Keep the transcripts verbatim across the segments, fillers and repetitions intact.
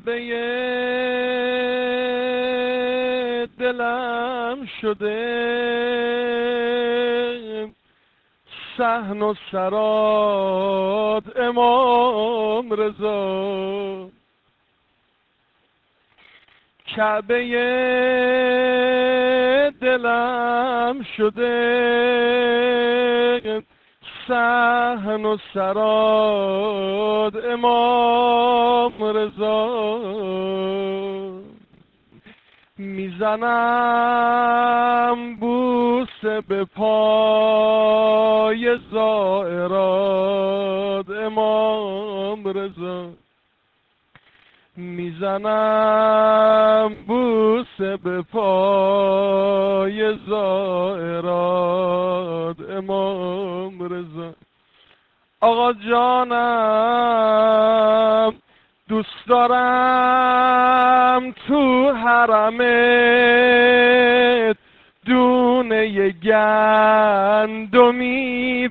کعبه دلم شده صحن و سراد امام رضا. کعبه دلم شده صحن و سراد امام رضا. میزنم بوسه به پای زائرات امام رضا. میزنم بوسه به پای زائرات امام رضا. آقا جانم دوست دارم تو حرمت دونه گندمی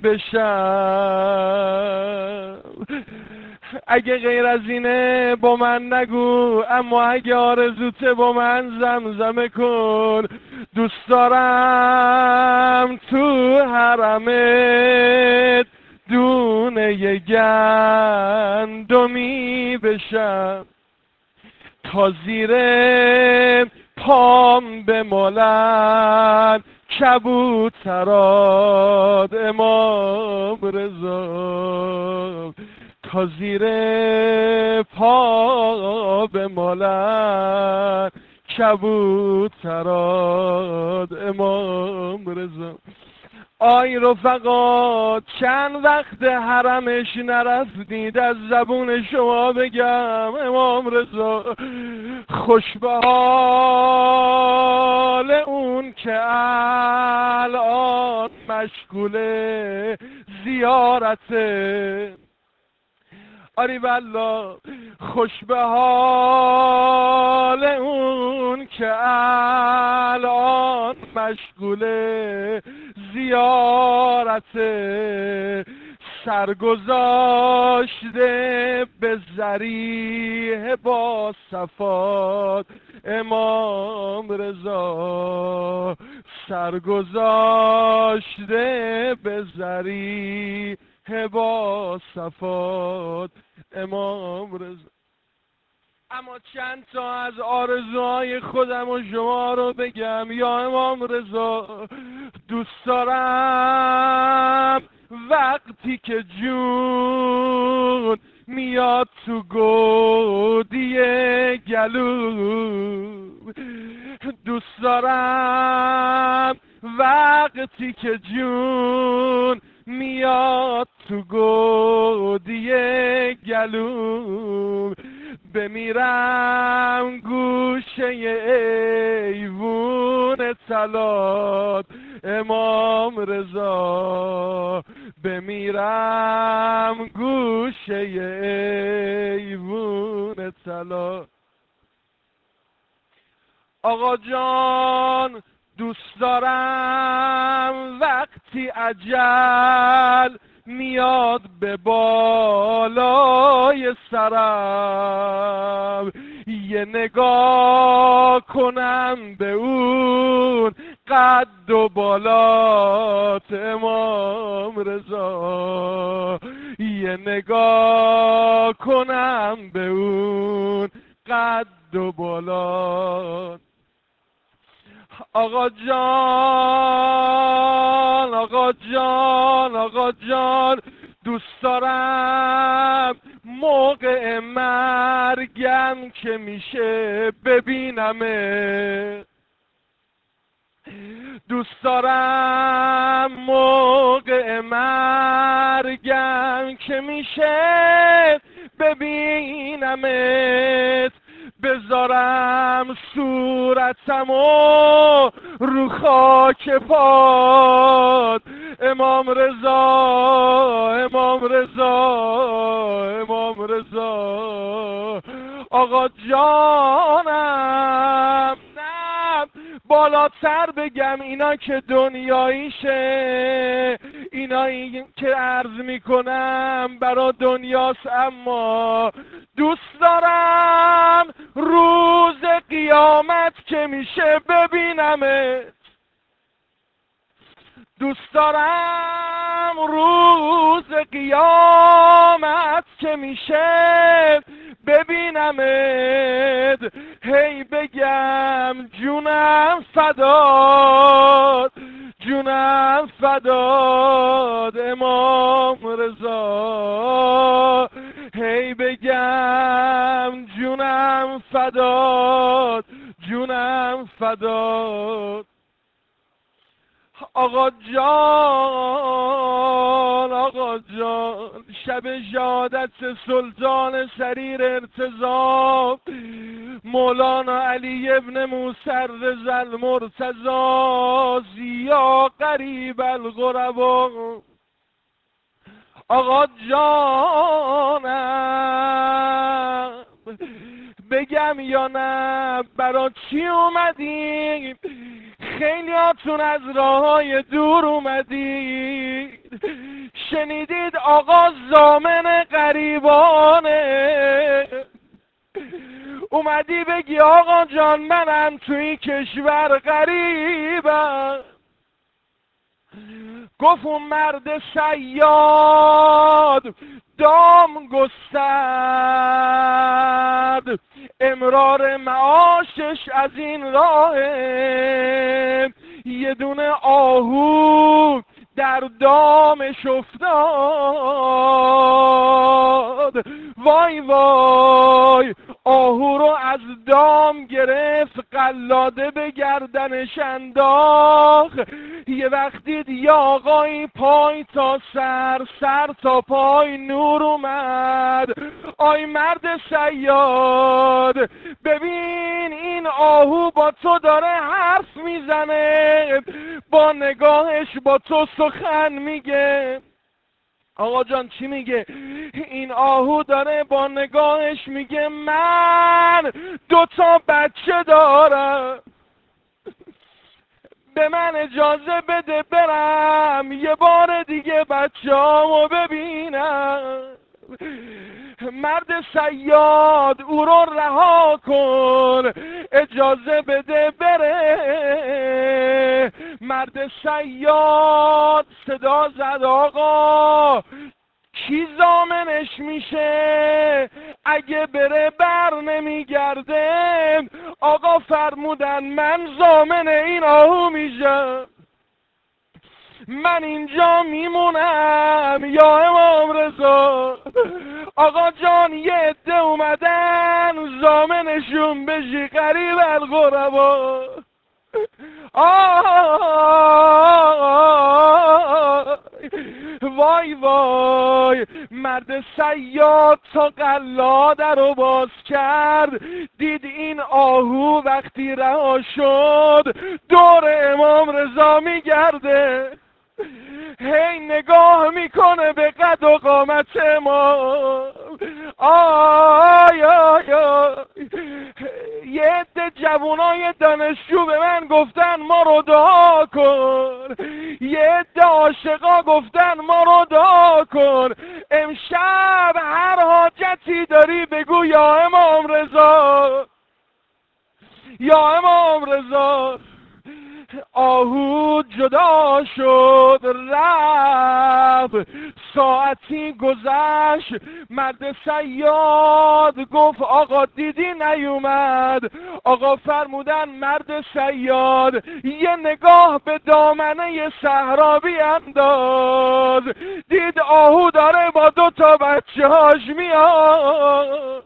بشم. اگه غیر از اینه با من نگو، اما اگه آرزوته با من زمزمه کن. دوست دارم تو حرمت دونه گندمی بشم تا زیر پام بمالن کبوترات امام رضا. تا زیر پا بمالن کبوترات امام رضا. آی رفقا چند وقت حرمش نرفتید، از زبون شما بگم امام رضا خوش به حال اون که الان مشغول زیارته. آری والله خوش به حال اون که الان مشغول زیارته. سرگذاشته به ذریح با صفات امام رضا. سرگذاشته به ذریح با صفات امام رضا. اما چند تا از آرزوهای خودم و شما رو بگم یا امام رضا. دوست دارم وقتی که جون میاد تو گودی گلو، دوست دارم وقتی که جون میاد تو گودی گلو، بمیرم گوشه ایوون طلات امام رضا. بمیرم گوشه ایوون طلات. آقا جان دوست دارم وقتی اجل میاد به بالای سرم، یه نگاه کنم به اون قد و بالات امام رضا. یه نگاه کنم به اون قد و بالات. آقا جان آقا جان آقا جان دوست دارم موقع مرگم که میشه ببینمه. دوست دارم موقع مرگم که میشه ببینمت، بذارم صورتمو رو خاک پات امام رضا. امام رضا امام رضا. آقا جانم نه بالاتر بگم اینا که دنیاییشه، اینایی که عرض میکنم برا دنیاست، اما دوست دارم قیامت که میشه ببینمت، دوست دارم روز قیامت که میشه ببینمت، هی بگم جونم فداد، جونم فداد امام رضا، هی بگم جونم فداد، جونم فداد. آقا جان آقا جان، شب شهادت سلطان سریر ارتضا مولانا علی ابن موسی رضا المرتضی، یا قریب الغربا. آقا جانم بگم یا نه برا چی اومدیم؟ خیلیاتون از راههای دور اومدید، شنیدید آقا ضامن غریبانه، اومدی بگی آقا جان منم توی کشور غریبم. گفت اون مرد صیاد دام گسترد، امرار معاشش از این راهه، یه دونه آهو در دامش افتاد، وای وای آهو رو از دام گرفت، قلاده به گردنش انداخت. یه وقت دید یه آقایی پای تا سر، سر تا پای نور اومد. آی مرد صیاد ببین این آهو با تو داره حرف میزنه، با نگاهش با تو سخن میگه. آقا جان چی میگه؟ این آهو داره با نگاهش میگه من دوتا بچه دارم، به من اجازه بده برم یه بار دیگه بچه‌امو ببینم. مرد صیاد او رو رها کن، اجازه بده بره. مرد صیاد صدا زد آقا کی ضامنش میشه؟ اگه بره بر نمیگرده. آقا فرمودن من ضامن این آهو میشم، من اینجا میمونم یا امام رضا. آقا جان یه عده اومدن ضامنشون بشی قریب الغربا. آه وای وای مرد صیاد تا قلاده رو باز کرد، دید این آهو وقتی رها شد دور امام رضا میگرده، هی نگاه میکنه به قد و قامت امام. آی آی آی یه عده جوانای دانشجو به من گفتن ما رو دعا کن، یه عده عاشقا گفتن ما رو دعا کن، امشب هر حاجتی داری بگو یا امام رضا، یا امام رضا. آهو جدا شد رفت، ساعتی گذشت، مرد صیاد گفت آقا دیدی نیومد؟ آقا فرمودن مرد صیاد یه نگاه به دامنه صحرا بینداز، دید آهو داره با دو تا بچه هاش میاد.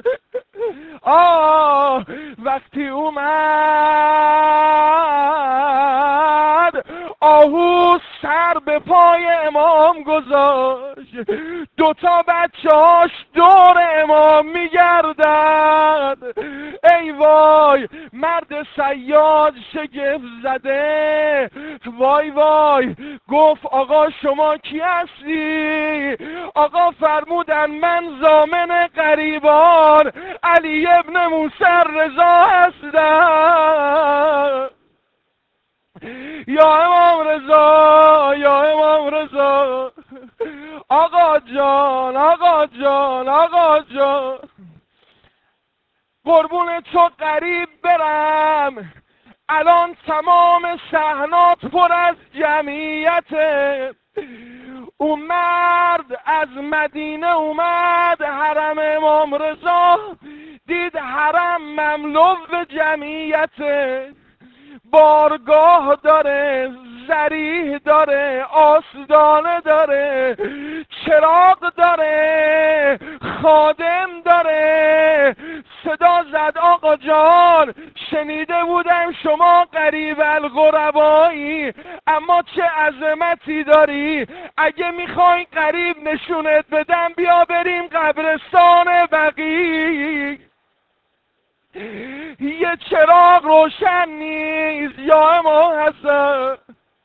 آه وقتی اومد آهو سر به پای امام گذاشت، دوتا بچه‌هاش دور امام میگردن. ای وای مرد صیاد شگفت زده، وای وای گفت آقا شما کی هستی؟ آقا فرمودن من ضامن غریبان علی ابن موسی رضا هستم. یا امام رضا یا امام رضا. آقا جان آقا جان آقا جان قربون تو غریب برم، الان تمام صحنات پر از جمعیته. اون مرد از مدینه اومد حرم امام رضا، دید حرم مملو به جمعیته. بارگاه داره، ذریح داره، آستانه داره، چراغ داره، خادم داره. صدا زد آقا جان شنیده بودم شما قریب الغربایی، اما چه عظمتی داری. اگه میخوای قریب نشونت بدم بیا بریم قبرستان بقیع. یه چراغ روشن نیست یا امام حسن.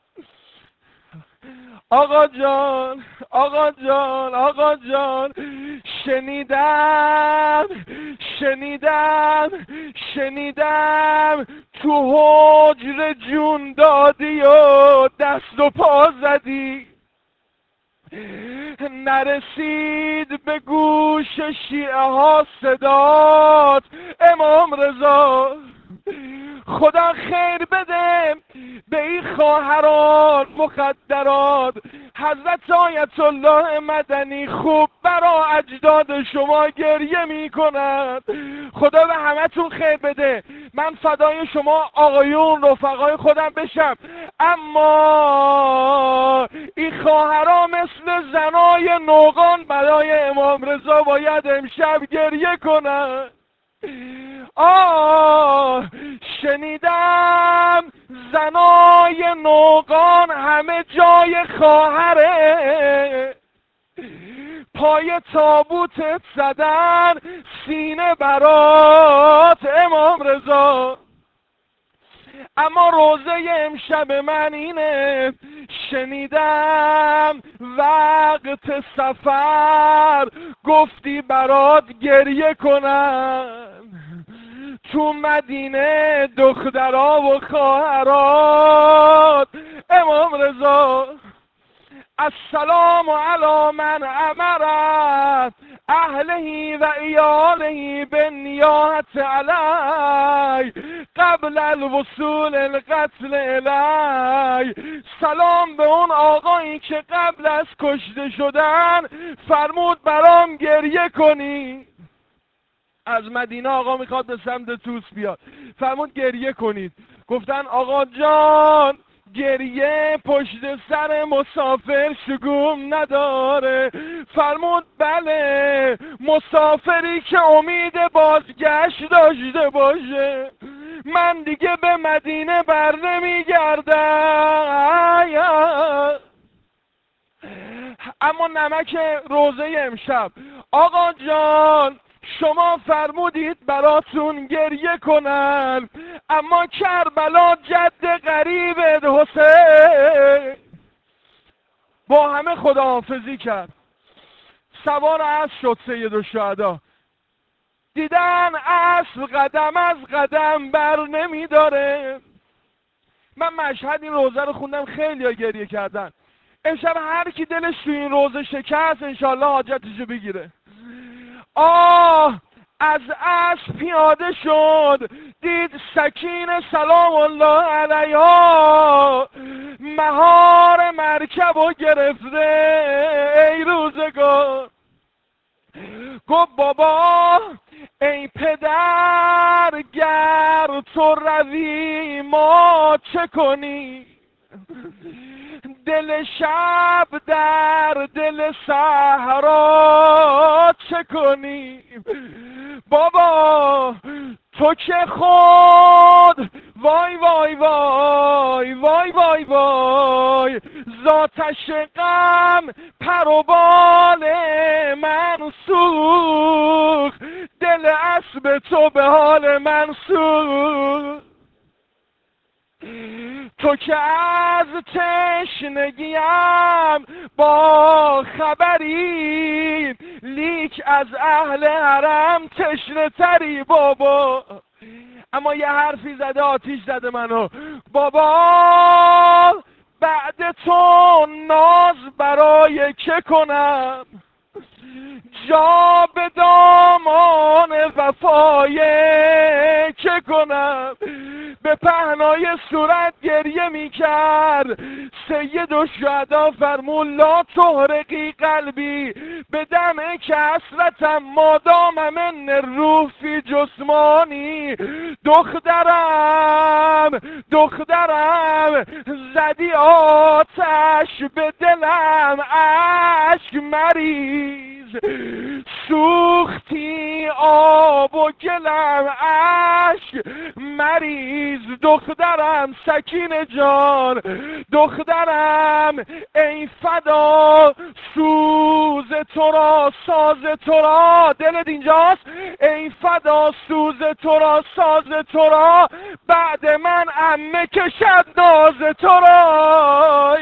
آقا جان آقا جان آقا جان شنیدم شنیدم شنیدم تو حجر جون دادی و دست و پا زدی، نرسید به گوش شیعه ها صدات امام رضا. خدا خیر بده به این خواهران مخدرات. حضرت آیت الله مدنی خوب برا اجداد شما گریه می کند. خدا به همتون خیر بده. من فدای شما آقایون رفقای خودم بشم، اما این خواهران مثل زنای نوغان برای امام رضا باید امشب گریه کنند. آه شنیدم زنای نوغان همه جای خواهره، پای تابوتت زدن سینه برات امام رضا. اما روزه امشب من اینه، شنیدم وقت سفر گفتی برات گریه کنم. تو مدینه دخترها و خواهرات امام رضا. السلام علی من امرت اهلهی و ایالهی بالنیاحة علی قبل الوصول القتل الی. سلام به اون آقایی که قبل از کشته شدن فرمود برام گریه کنی. از مدینه آقا میخواد به سمت توس بیاد، فرمود گریه کنید. گفتن آقا جان گریه پشت سر مسافر شگون نداره. فرمود بله، مسافری که امید بازگشت داشته باشه. من دیگه به مدینه بر نمیگردم. اما نمک روزه امشب، آقا جان شما فرمودید براتون گریه کنن، اما کربلا جد قریبت حسین با همه خداحافظی کرد. سوار اسب شد سید الشهدا. دیدن اسب قدم از قدم بر نمی داره. من مشهد این روزه رو خوندم، خیلی ها گریه کردن. امشب هر کی دلش تو این روزه شکست انشالله حاجتشو بگیره. آه از اسب پیاده شد، دید سکینه سلام الله علیها مهار مرکب و گرفته. ای روزگار گفت بابا ای پدر گر تو روی ما چه کنی. دل شب در دل صحرا چه کنی. بابا تو که خود وای وای وای وای وای وای ذاتش غم پر و بال من سوخت، دل اسب تو به حال من سوخت. تو که از تشنگیم با خبری، لیک از اهل حرم تشنه تری بابا. اما یه حرفی زده آتیش زده منو. بابا بعد تو ناز برای که کنم، جا به دامان وفای که کنم. به پهنای صورت گریه می کرد سید الشهدا، فرمود لا تحرقی قلبی به دم کسرتم مادام من الروح فی جسمانی. دخترم دخترم زدی آتش به دلم، اشک مریز سوختی آب و گلم، اشک مریز. دخترم سکینه جان، دخترم ای فدا سوز تو را ساز تو را، دلت اینجاست، ای فدا سوز تو را ساز تو را، بعد من عمه کشد ناز تو را.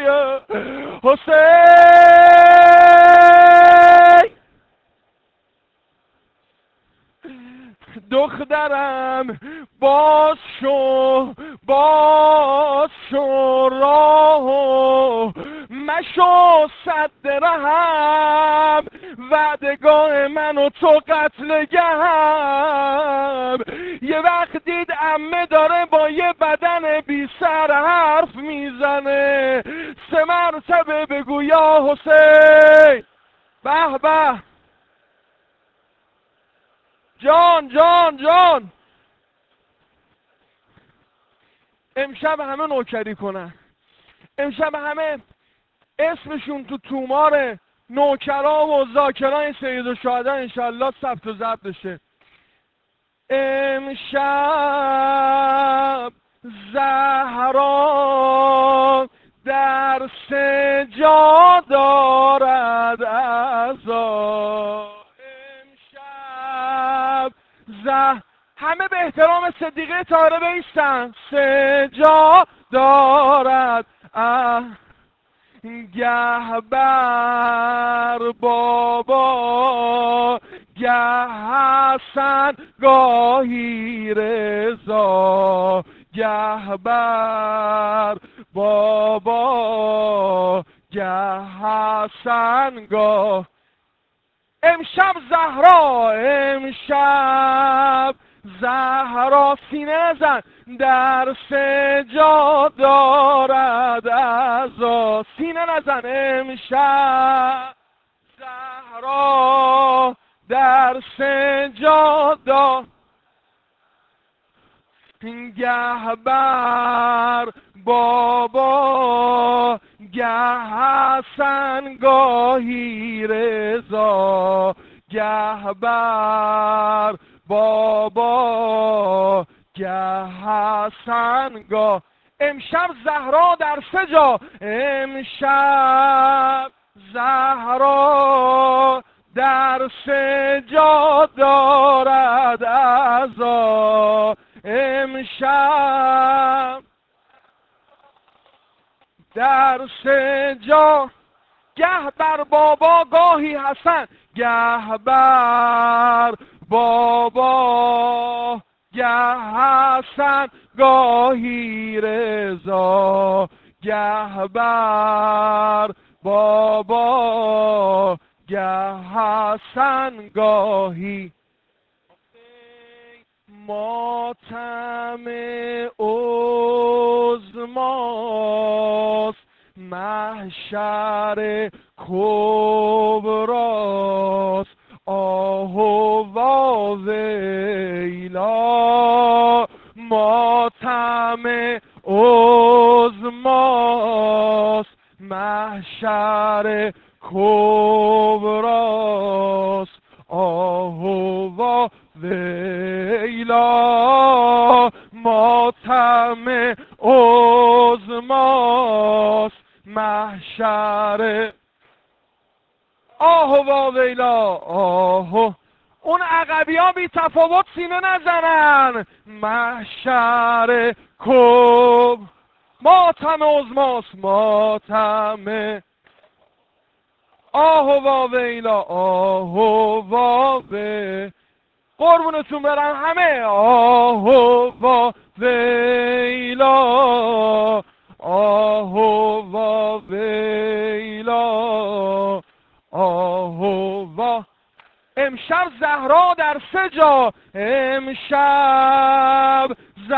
حسین دخترم باز شو باز شو راهو مشو صد رهم، وعدگاه من و تو قتل گهم. یه وقت دید عمه داره با یه بدن بی سر حرف میزنه، سه مرتبه بگو یا حسین. به به جان جان جان. امشب همه نوکری کنن، امشب همه اسمشون تو تومار نوکرا و ذاکرای سید الشهدا انشالله ثبت و ضبط بشه. امشب زهرا در سجا دارد عزا، امشب زهرا همه به احترام صدیقه طاهره بایستن. سجا دارد اه گه بر بابا گه حسن گاهی رضا، گه بر بابا گه حسن گاه. امشب زهرا امشب زهرا سینه نزن در سجا دارد عزا، سینه نزن. امشب زهرا در سجا دارد گه بر بابا گه حسن گاهی رضا، گه بر بابا گه حسن گاه. امشب زهرا در سجا، امشب زهرا در سجا دارد عزا، امشب در سجا گه بر بابا گاهی حسن، گه بر بابا گه حسن گاهی رضا، گه بر بابا گه حسن گاهی. ماتم عظماست محشر کبراست، آه و واویلا. ماتم عظماست محشر کبراست، آه و واویلا. ماتم عظماست محشر آه و واویلا. آه اون عقبی ها بی تفاوت سینه نزنن. محشر کب ماتم عظماست، ماتم آه و واویلا، آه و واویلا. قربونتون برم همه. آه و واویلا، آه و واویلا، آه و وا. زهرا در سه جا، امشب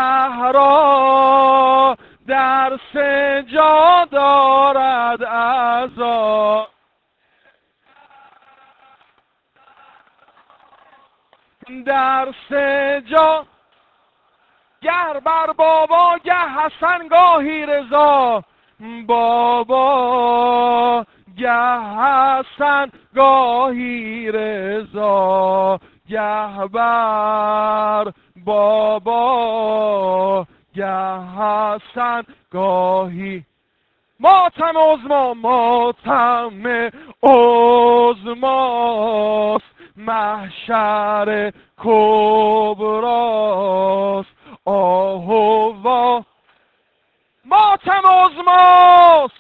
زهرا در سه جا دارد عزا. در سه جا گه بر بابا گه حسن گاهی رضا، بابا گه حسن گاهی رضا، گه بر بابا گه حسن گاهی. ماتم عظما ماتم عظماست، محشر کبراست، آه و وا. ماتم عظماست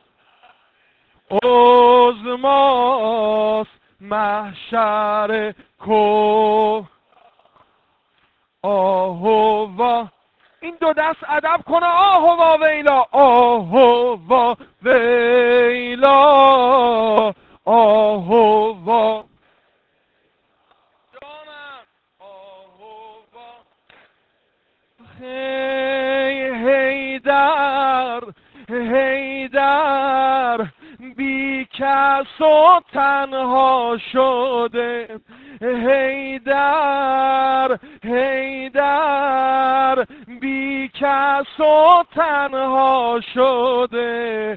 عظماست، محشر کبراست، آه و وا. این دو دست ادب کنه، آه و وا ویلا، آه و وا ویلا، آه و وا. جانم آه و وا. هی هیدر هیدر بی کس و تنها شده، هیدر هیدر بی کس و تنها شده،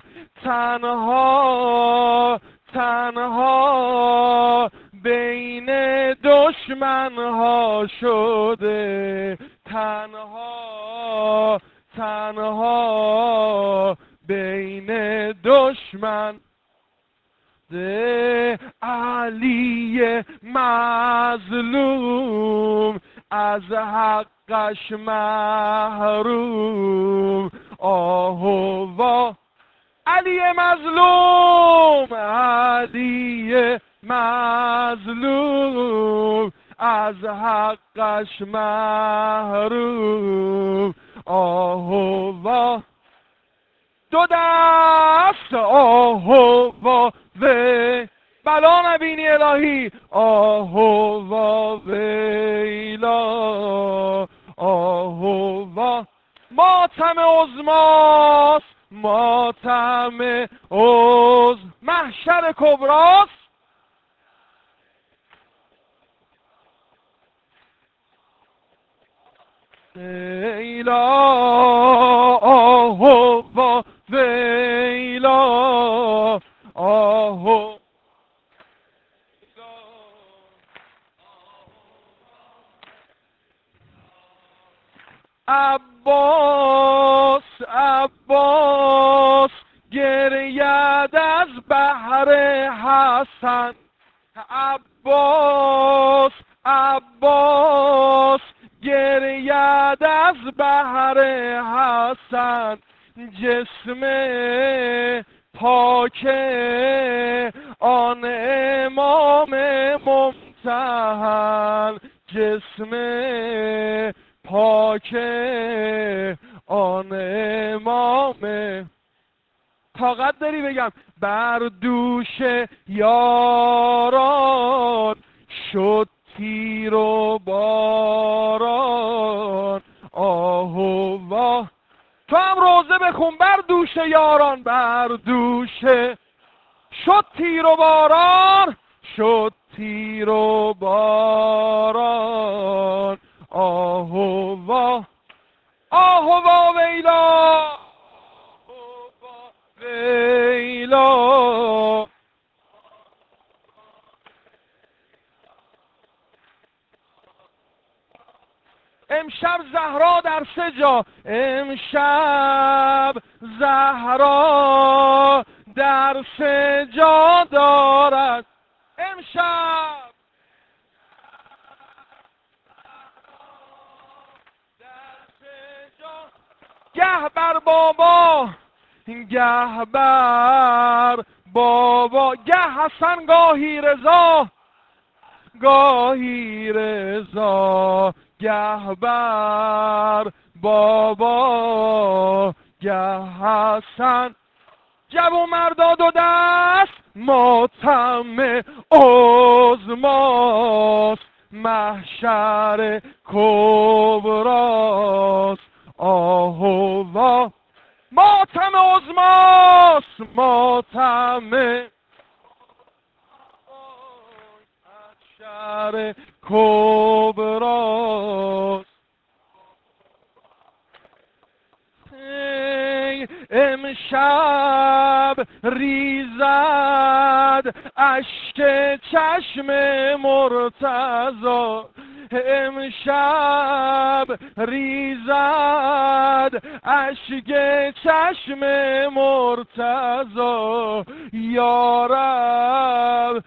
تنها تنها بین دشمنها شده، تنها تنها بین دشمن. علی مظلوم از حقش محروم، آه و وا. علی مظلوم علی مظلوم از حقش محروم، آه و وا. دو دست آه و وا وی بلا نبینی الهی، آه و وا ویلا، آه و وا. ماتم عظماست ماتم عظم، محشر کبراست، ویلا، آه و وا ویلا، آه و عباس عباس گرید از بحر حسن، عباس عباس گرید از بحر حسن، جسم پاک آن امام ممتحن، جسم پاک آن امام. طاقت داری بگم بر دوش یاران شد تیر و باران، آه و وا. تو هم روزه بخون بر دوش یاران، بر دوش شد تیر و باران، شد تیر و باران، آه و وا، آه و وا ویلا، ویلا. امشب زهرا در سه جا، امشب زهرا در سه جا دارد، امشب در سه جا. گه بر بابا گه بر بابا گه حسن گاهی رضا، گاهی رضا، گه بر بابا گه حسن. جوون مردا دو دست ماتم عظماست، محشر کبراست، آه و وا. ماتم عظماست، ماتم محشر کبراست. امشب ریزد اشک چشم مرتضی، امشب ریزد اشک چشم مرتضی. یارب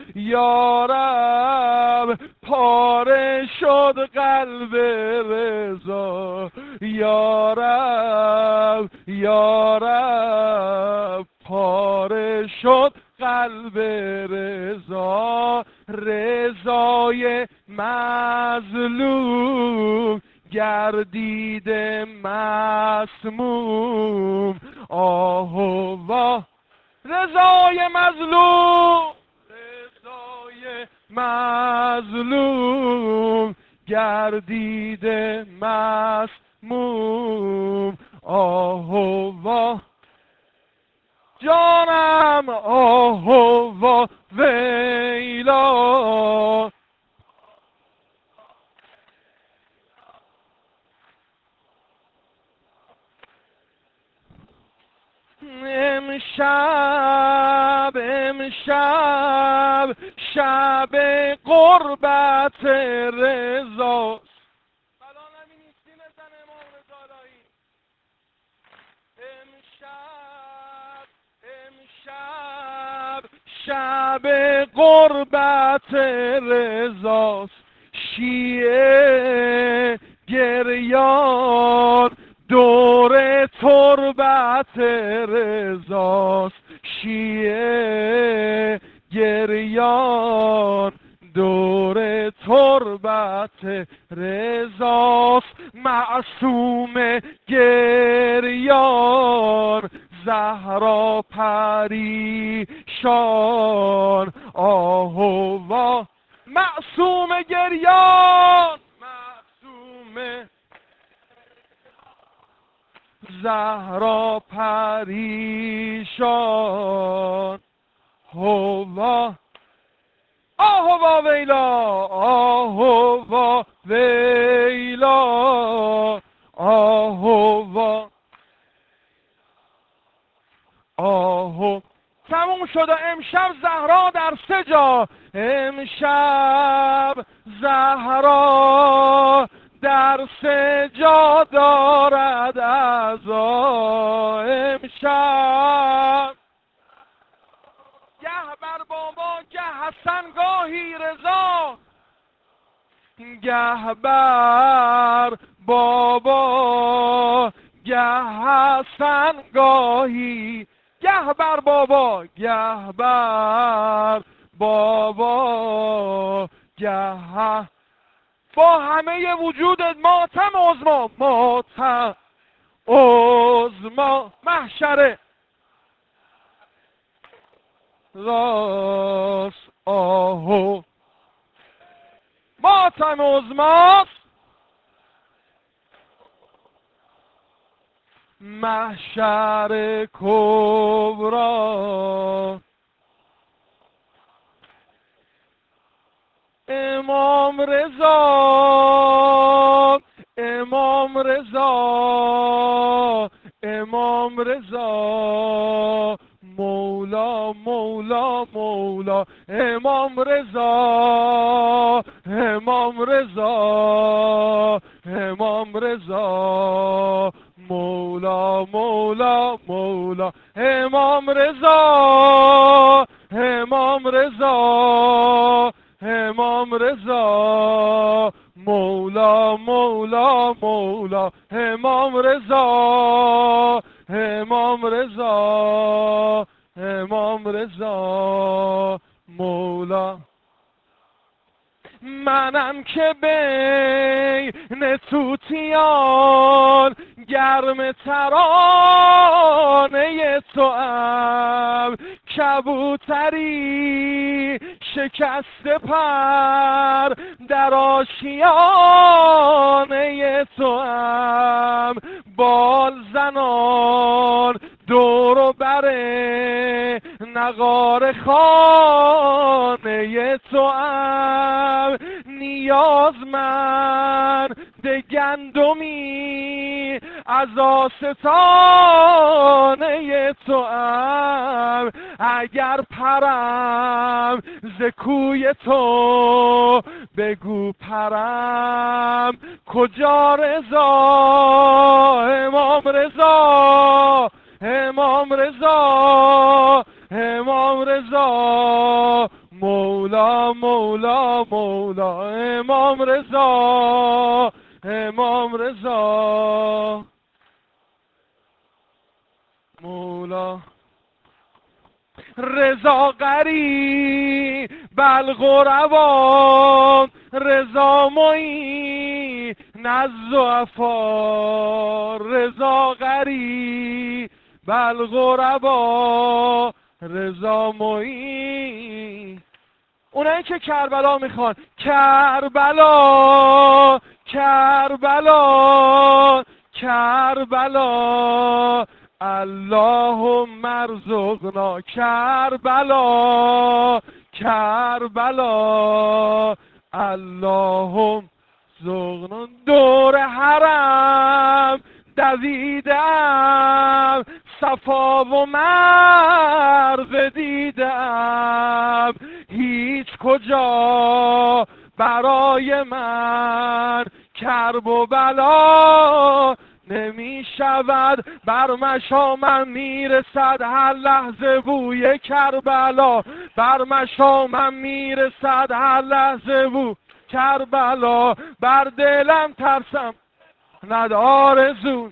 یارب پاره شد قلب رضا، یارب یارب پاره شد قلب رضا. رضای مظلوم گردیده مسموم، آه و وا. رضای مظلوم، رضای مظلوم گردیده مسموم، آه و وا. جانم آه و وا ویلا. امشب امشب شب قربت رضاست. بلا نمی‌نیستی بزن امام رضایی. امشب امشب شب قربت رضاست. شیعه گریان دور تربت رضاست. شیعه گریان دور تربت رضاست. معصوم گریان زهرا پریشان، آه و وا. معصوم گریان، معصوم زهرا پریشان، هوا. آه وا ویلا، آه وا ویلا، آه وا. آه تموم شد. امشب زهرا در سه جا، امشب زهرا در سه جا دارد عزا. امشب گه بر بابا، گه حسن، گاهی رضا. گه بر بابا، گه حسن، گاهی. گه بر بابا، گه بر بابا، گه با همه وجودت. ماتم عظما، ماتم عظما، محشر راست، آهو. ماتم عظماست، محشر کبرا. امام رضا، امام رضا، امام رضا، مولا مولا مولا. امام رضا، امام رضا، امام رضا، مولا مولا مولا. امام رضا، امام رضا، امام رضا، مولا مولا مولا. امام رضا، امام رضا، امام رضا، مولا. منم که بین توتیان گرم ترانه تو ام، کبوتری شکسته پر در آشیانه تو هم بال زنان دور و بر نغار خانه تو هم نیازمند گندمی از آستانه تو هم اگر پرم ز کوی تو بگو پرم کجا رضا امام رضا امام رضا امام رضا مولا مولا مولا امام رضا امام رضا مولا رضا غری بلغربا رضا معین الضعفا رضا غری بلغربا رضا معین. اونایی که کربلا میخوان کربلا کربلا کربلا اللهم ارزقنا کربلا کربلا اللهم ارزقنا دور حرم دویدم صفا و مروه دیدم هیچ کجا برای من کرب و بلا نمی شود بر مشامم میرسد هر لحظه بوی کربلا بر مشامم میرسد هر لحظه بوی کربلا بر دلم ترسم ند آرزو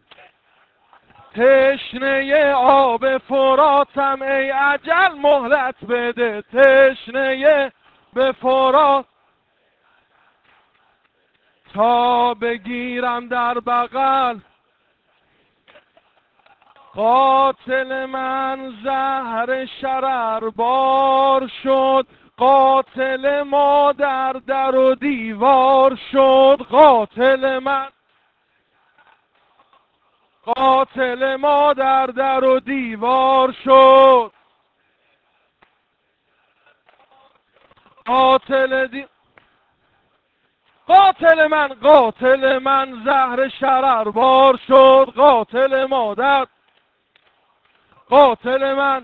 تشنه آب فراتم ای اجل مهلت بده تشنه به فرات تا بگیرم در بغل قاتل من زهر شرر بار شد قاتل ما در در و دیوار شد قاتل من قاتل ما در در و دیوار شد قاتل دی... قاتل من قاتل من زهر شرر بار شد قاتل مادر قاتل من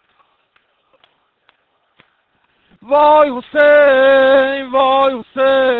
وای حسین وای حسین